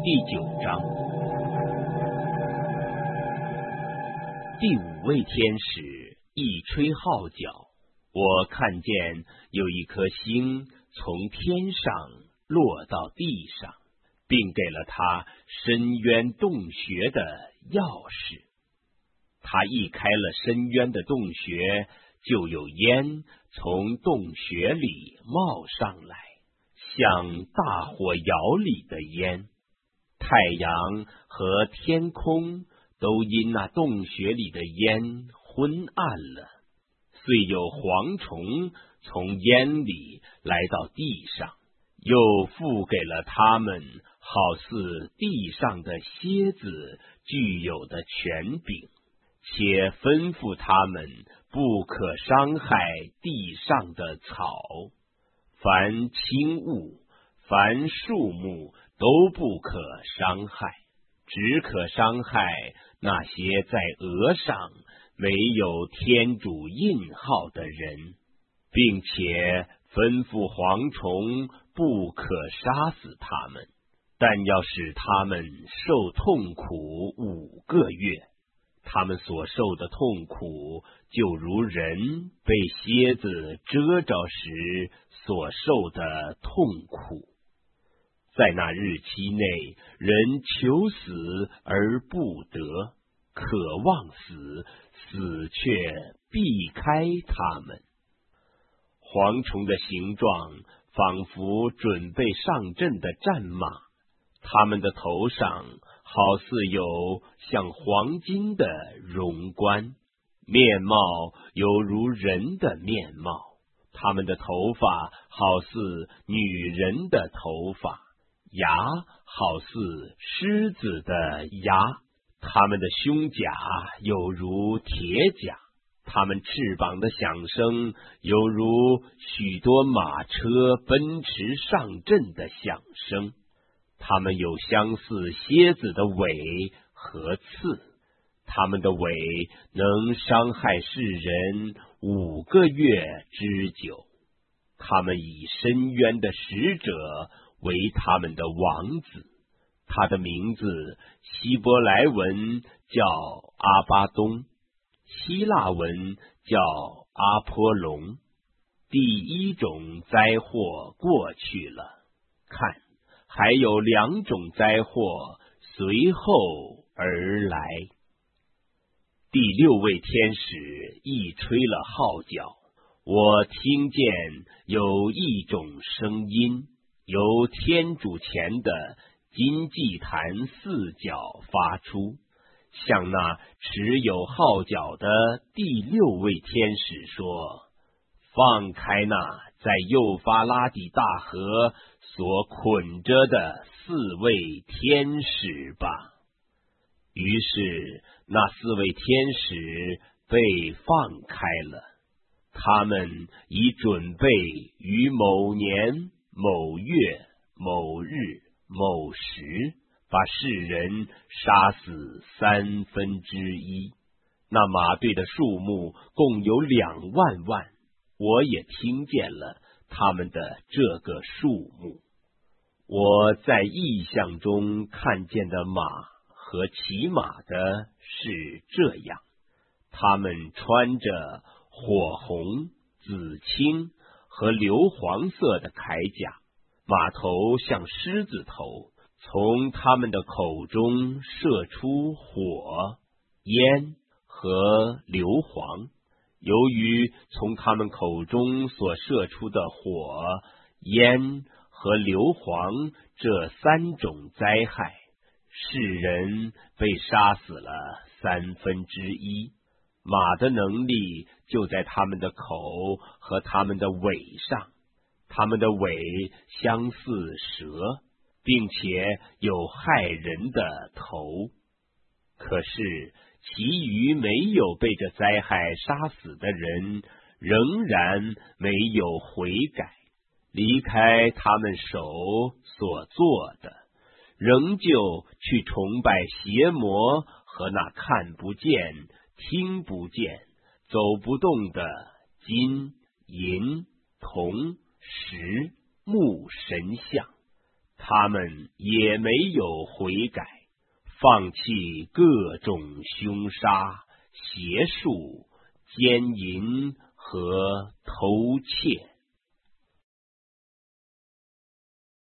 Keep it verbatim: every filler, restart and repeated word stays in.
第九章。第五位天使一吹号角，我看见有一颗星从天上落到地上，并给了他深渊洞穴的钥匙。他一开了深渊的洞穴，就有烟从洞穴里冒上来，像大火窑里的烟。太阳和天空都因那洞穴里的烟昏暗了，遂有蝗虫从烟里来到地上，又付给了他们好似地上的蝎子具有的权柄，且吩咐他们不可伤害地上的草，凡轻物，凡树木都不可伤害，只可伤害那些在额上没有天主印号的人，并且吩咐蝗虫不可杀死他们，但要使他们受痛苦五个月。他们所受的痛苦，就如人被蝎子蛰着时所受的痛苦。在那日期内，人求死而不得，渴望死，死却避开他们。蝗虫的形状仿佛准备上阵的战马，他们的头上好似有像黄金的荣冠，面貌犹如人的面貌，他们的头发好似女人的头发，牙好似狮子的牙，他们的胸甲有如铁甲，他们翅膀的响声犹如许多马车奔驰上阵的响声，他们有相似蝎子的尾和刺，他们的尾能伤害世人五个月之久。他们以深渊的使者为他们的王子，他的名字希伯来文叫阿巴东，希腊文叫阿波隆。第一种灾祸过去了，看，还有两种灾祸随后而来。第六位天使一吹了号角，我听见有一种声音由天主前的金祭坛四角发出，向那持有号角的第六位天使说：放开那在幼发拉底大河所捆着的四位天使吧。于是那四位天使被放开了，他们已准备于某年某月某日某时把世人杀死三分之一。那马队的数目共有两万万，我也听见了他们的这个数目。我在异象中看见的马和骑马的是这样，他们穿着火红、紫青和硫黄色的铠甲，马头像狮子头，从他们的口中射出火、烟和硫磺。由于从他们口中所射出的火、烟和硫磺这三种灾害，世人被杀死了三分之一。马的能力就在他们的口和他们的尾上，他们的尾相似蛇，并且有害人的头。可是其余没有被这灾害杀死的人，仍然没有悔改，离开他们手所做的，仍旧去崇拜邪魔和那看不见、听不见、走不动的金、银、铜、石、木神像。 他们也没有悔改，放弃各种凶杀、邪术、奸淫和偷窃。